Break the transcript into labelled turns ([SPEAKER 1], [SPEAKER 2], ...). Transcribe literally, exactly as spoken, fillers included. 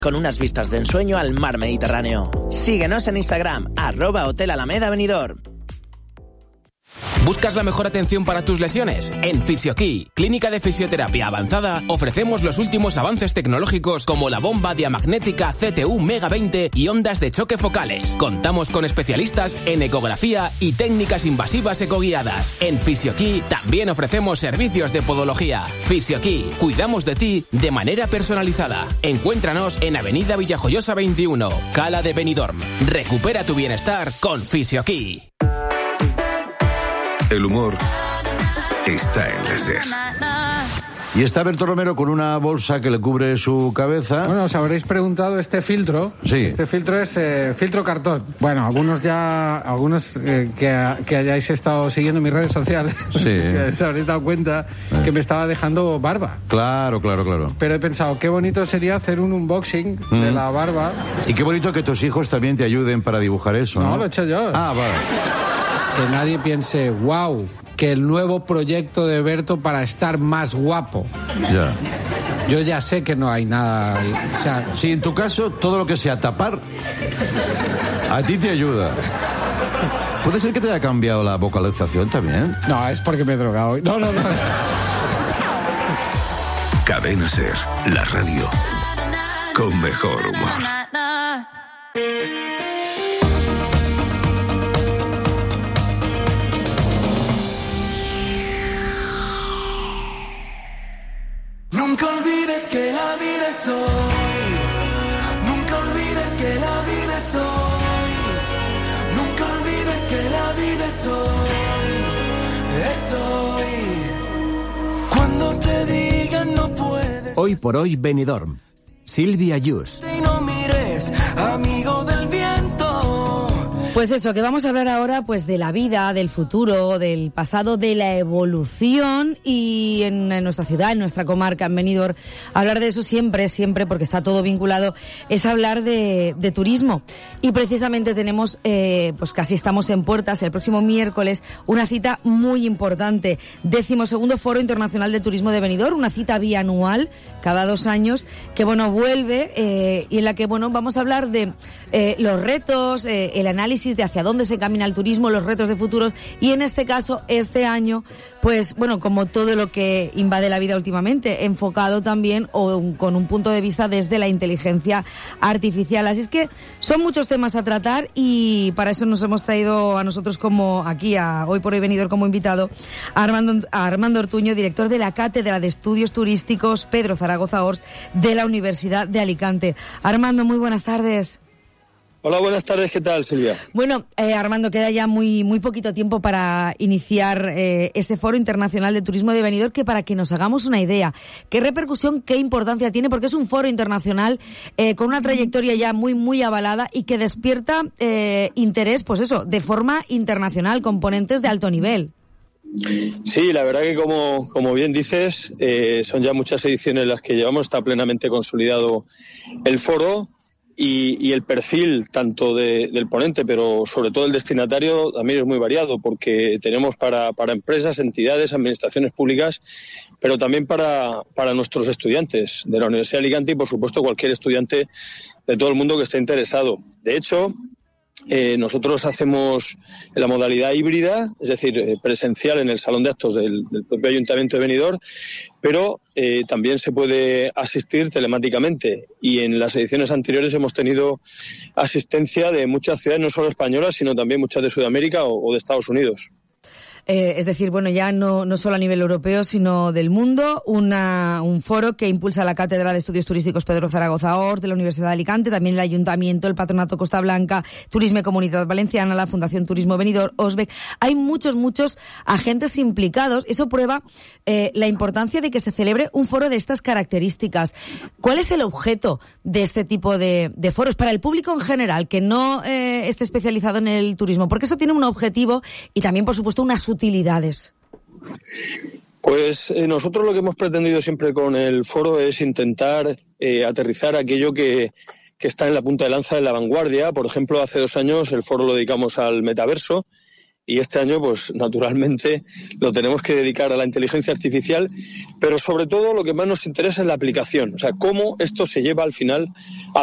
[SPEAKER 1] con unas vistas de ensueño al mar Mediterráneo. Síguenos en Instagram, arroba Hotel Alameda Benidorm.
[SPEAKER 2] ¿Buscas la mejor atención para tus lesiones? En Fisioquí, Clínica de Fisioterapia Avanzada, ofrecemos los últimos avances tecnológicos como la bomba diamagnética C T U Mega veinte y ondas de choque focales. Contamos con especialistas en ecografía y técnicas invasivas ecoguiadas. En Fisioquí también ofrecemos servicios de podología. Fisioquí, cuidamos de ti de manera personalizada. Encuéntranos en Avenida Villajoyosa veintiuno, Cala de Benidorm. Recupera tu bienestar con Fisioquí.
[SPEAKER 3] El humor está en la SER.
[SPEAKER 4] Y está Berto Romero con una bolsa que le cubre su cabeza.
[SPEAKER 5] Bueno, os habréis preguntado este filtro.
[SPEAKER 4] Sí.
[SPEAKER 5] Este filtro es eh, filtro cartón. Bueno, algunos ya, algunos eh, que, que hayáis estado siguiendo mis redes sociales,
[SPEAKER 4] sí.
[SPEAKER 5] que os habréis dado cuenta eh. que me estaba dejando barba.
[SPEAKER 4] Claro, claro, claro.
[SPEAKER 5] Pero he pensado, qué bonito sería hacer un unboxing mm. de la barba.
[SPEAKER 4] Y qué bonito que tus hijos también te ayuden para dibujar eso, ¿no?
[SPEAKER 5] No, lo he hecho yo.
[SPEAKER 4] Ah, vale.
[SPEAKER 5] Que nadie piense, wow, que el nuevo proyecto de Berto para estar más guapo.
[SPEAKER 4] Ya.
[SPEAKER 5] Yo ya sé que no hay nada. O sea,
[SPEAKER 4] sí, en tu caso, todo lo que sea tapar, a ti te ayuda. ¿Puede ser que te haya cambiado la vocalización también?
[SPEAKER 5] No, es porque me he drogado. No, no, no.
[SPEAKER 3] Cadena SER, la radio con mejor humor.
[SPEAKER 6] Nunca olvides que la vida es hoy. Nunca olvides que la vida es hoy. Nunca olvides que la vida es hoy. Es hoy. Cuando te digan no puedes.
[SPEAKER 7] Hoy por hoy Benidorm. Silvia Yus.
[SPEAKER 6] Y no mires, amigo del viento.
[SPEAKER 8] Pues eso, que vamos a hablar ahora pues de la vida, del futuro, del pasado, de la evolución y en, en nuestra ciudad, en nuestra comarca, en Benidorm, hablar de eso siempre, siempre, porque está todo vinculado, es hablar de, de turismo. Y precisamente tenemos, eh, pues casi estamos en puertas, el próximo miércoles, una cita muy importante, decimosegundo Foro Internacional de Turismo de Benidorm, una cita bianual, cada dos años, que bueno, vuelve eh, y en la que bueno, vamos a hablar de eh, los retos, eh, el análisis de hacia dónde se camina el turismo, los retos de futuro y en este caso, este año, pues bueno, como todo lo que invade la vida últimamente, enfocado también o un, con un punto de vista desde la inteligencia artificial. Así es que son muchos temas a tratar y para eso nos hemos traído a nosotros como aquí, a Hoy por Hoy Benidorm como invitado, a Armando, a Armando Ortuño, director de la Cátedra de Estudios Turísticos Pedro Zaragoza Ors de la Universidad de Alicante. Armando, muy buenas tardes.
[SPEAKER 9] Hola, buenas tardes, ¿qué tal, Silvia?
[SPEAKER 8] Bueno, eh, Armando, queda ya muy muy poquito tiempo para iniciar eh, ese Foro Internacional de Turismo de Benidorm, que para que nos hagamos una idea, qué repercusión, qué importancia tiene, porque es un foro internacional eh, con una trayectoria ya muy muy avalada y que despierta eh, interés, pues eso, de forma internacional, componentes de alto nivel.
[SPEAKER 9] Sí, la verdad que como, como bien dices, eh, son ya muchas ediciones las que llevamos, está plenamente consolidado el foro. Y, y el perfil tanto de, del ponente, pero sobre todo el destinatario, también es muy variado, porque tenemos para, para empresas, entidades, administraciones públicas, pero también para, para nuestros estudiantes de la Universidad de Alicante y, por supuesto, cualquier estudiante de todo el mundo que esté interesado. De hecho, Eh, nosotros hacemos la modalidad híbrida, es decir, eh, presencial en el salón de actos del, del propio Ayuntamiento de Benidorm, pero eh, también se puede asistir telemáticamente y en las ediciones anteriores hemos tenido asistencia de muchas ciudades, no solo españolas, sino también muchas de Sudamérica o, o de Estados Unidos.
[SPEAKER 8] Eh, es decir, bueno, ya no, no solo a nivel europeo, sino del mundo, una, un foro que impulsa la Cátedra de Estudios Turísticos Pedro Zaragoza Ors de la Universidad de Alicante, también el Ayuntamiento, el Patronato Costa Blanca, Turisme y Comunitat Valenciana, la Fundación Turismo Benidorm, OSBEC. Hay muchos, muchos agentes implicados. Eso prueba eh, la importancia de que se celebre un foro de estas características. ¿Cuál es el objeto de este tipo de, de foros para el público en general, que no eh, esté especializado en el turismo? Porque eso tiene un objetivo y también, por supuesto, unas utilidades.
[SPEAKER 9] Pues eh, nosotros lo que hemos pretendido siempre con el foro es intentar eh, aterrizar aquello que, que está en la punta de lanza, en la vanguardia. Por ejemplo, hace dos años el foro lo dedicamos al metaverso y este año, pues naturalmente, lo tenemos que dedicar a la inteligencia artificial, pero sobre todo lo que más nos interesa es la aplicación, o sea, cómo esto se lleva al final a